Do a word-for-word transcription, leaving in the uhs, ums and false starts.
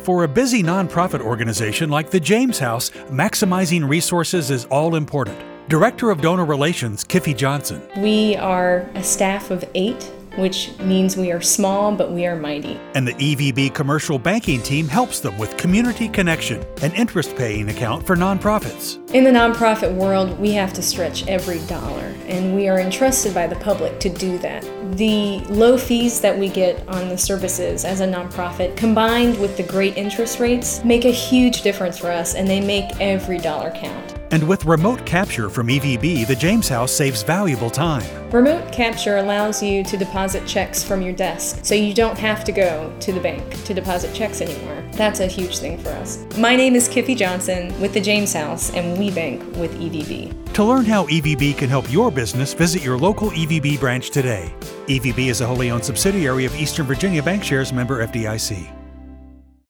For a busy nonprofit organization like the James House, maximizing resources is all important. Director of Donor Relations, Kiffy Johnson. We are a staff of eight, which means we are small, but we are mighty. And the E V B commercial banking team helps them with community connection, an interest-paying account for nonprofits. In the nonprofit world, we have to stretch every dollar, and we are entrusted by the public to do that. The low fees that we get on the services as a nonprofit, combined with the great interest rates, make a huge difference for us, and they make every dollar count. And with remote capture from E V B, the James House saves valuable time. Remote capture allows you to deposit checks from your desk, so you don't have to go to the bank to deposit checks anymore. That's a huge thing for us. My name is Kiffy Johnson with the James House, and we bank with E V B. To learn how E V B can help your business, visit your local E V B branch today. E V B is a wholly owned subsidiary of Eastern Virginia Bankshares, member F D I C.